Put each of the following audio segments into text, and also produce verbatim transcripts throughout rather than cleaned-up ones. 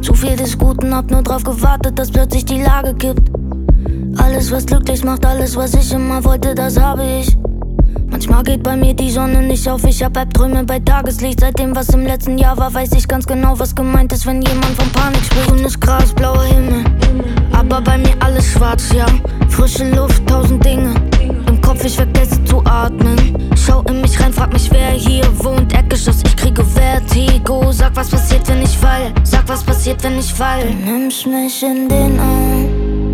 Zu viel des Guten, hab nur drauf gewartet, dass plötzlich die Lage kippt. Alles, was glücklich macht, alles, was ich immer wollte, das habe ich. Manchmal geht bei mir die Sonne nicht auf, ich hab Albträume bei Tageslicht. Seitdem, was im letzten Jahr war, weiß ich ganz genau, was gemeint ist, wenn jemand von Panik spricht. Grünes Gras, blauer Himmel, aber bei mir alles schwarz, ja. Frische Luft, tausend Dinge im Kopf, ich vergesse zu atmen. Schau in mich rein, frag mich, wer hier wohnt. Erdgeschoss, ich kriege Vertigo. Sag, was passiert, wenn ich fall? Sag, was passiert, wenn ich fall? Du nimmst mich in den Arm,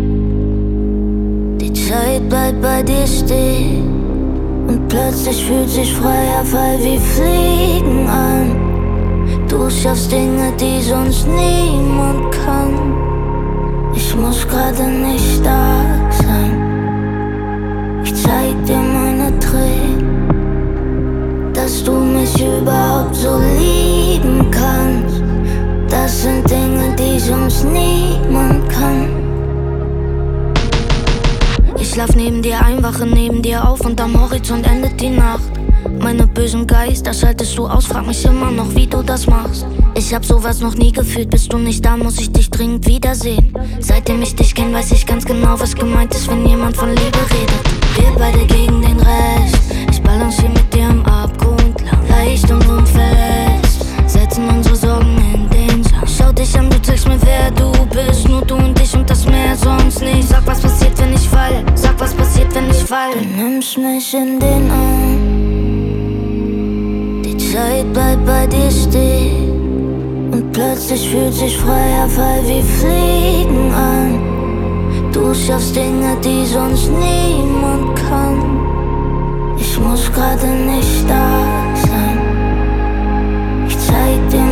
die Zeit bleibt bei dir stehen. Und plötzlich fühlt sich freier Fall wie Fliegen an. Du schaffst Dinge, die sonst niemand kann. Ich muss gerade nicht da sein. Ich zeig dir meine Tränen, dass du mich überhaupt so lieben kannst. Das sind Dinge, die sonst niemand kann. Ich schlaf neben dir ein, wache neben dir auf und am Horizont endet die Nacht. Meine bösen Geister schaltest du aus, frag mich immer noch, wie du das machst. Ich hab sowas noch nie gefühlt, bist du nicht da, muss ich dich dringend wiedersehen. Seitdem ich dich kenn, weiß ich ganz genau, was gemeint ist, wenn jemand von Liebe redet. Wir beide gegen den Rest, ich balanciere mit dir am Abgrund lang. Leicht und unverletzt, setzen unsere Sorgen in den Sand. Schau dich an, du zeigst mir, wer du bist, nur du und ich und das Meer, sonst nicht. Sag, was passiert, wenn ich fall, sag, was passiert, wenn ich fall. Du nimmst mich in den Arm, die Zeit bleibt bei dir stehen. Und plötzlich fühlt sich freier Fall wie Fliegen an. Du schaffst Dinge, die sonst niemand kann. Ich muss gerade nicht da sein. Ich zeig dir